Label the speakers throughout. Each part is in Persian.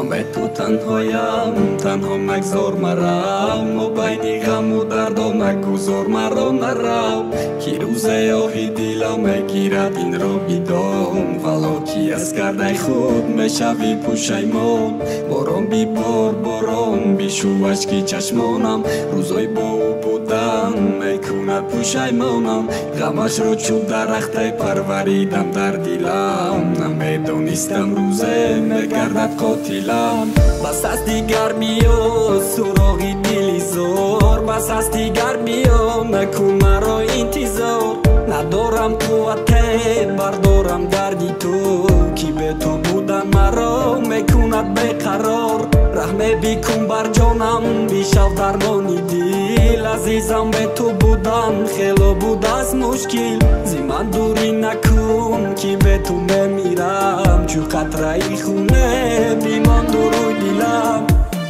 Speaker 1: نام تو تنهایم تنها مگذار مرا ما بین غم و درد و مگذار مرا نرو که روز آهی دلم میگیرد این را بیدام ولو کی از کرده خود میشوی پشیمان باران بی بار باران بیشو اشکی چشمانم روزای با او بودن میکند پشیمانم غمش را چون درخت پروریدم در دلم نمیدانستم روزه میگردد قاتلم بس از دیگر بیا سراغی دلی زار بس از دیگر بیا نکن مرا انتظار ندارم قوت بردارم دردی تو کی به تو بودن مرا میکند بیقرار رحم بیکن بر جانم بیشو درمانی دل عزیزم به تو بودن خیلی بود از مشکل زی من دوری نکن کی به تو میمیرم چو قطره خونه بیمان دروی دلم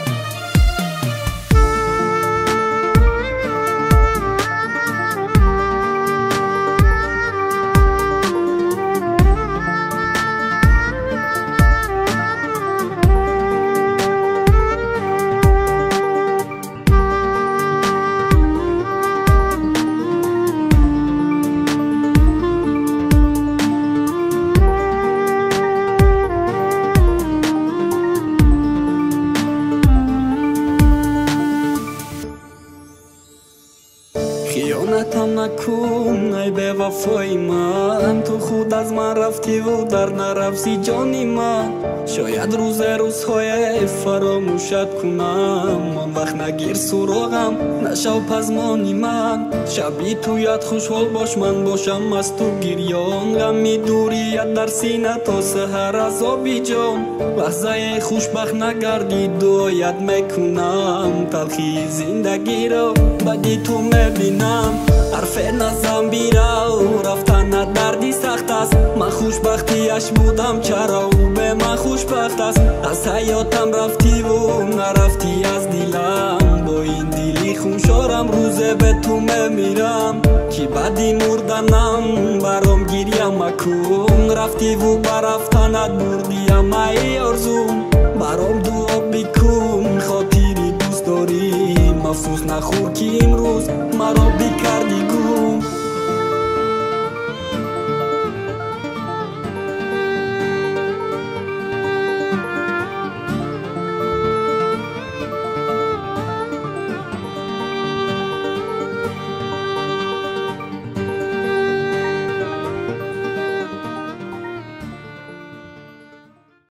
Speaker 1: خیانتم نکن ای به وفای من تو خود از من رفتی و در نرفتی جانی من شاید روزهای فراموشت کنم من وقت نگیر سراغم نشو پزمانی من شبی تو یاد خوشحال باش من باشم مست و گریان غمی دوریت در سینه تا سحر عذابی جان لحظه خوشبخت نگردی دعایت میکنم تلخی زندگی را بدی تو میبینم حرف نزم بیرو رفتن دردی سخت است من خوشبختیش بودم چرا او به من خوشبخت است از حیاتم رفتی و نرفتی از دلم با این دلی خونشارم روزه به تو میمیرم کی بدی مردنم برام گریم مکن رفتی و برفتنت بردیم ای آرزوم برام دعا بکن خاطری دوست داری افسوس نخور که امروز مرا بیکرد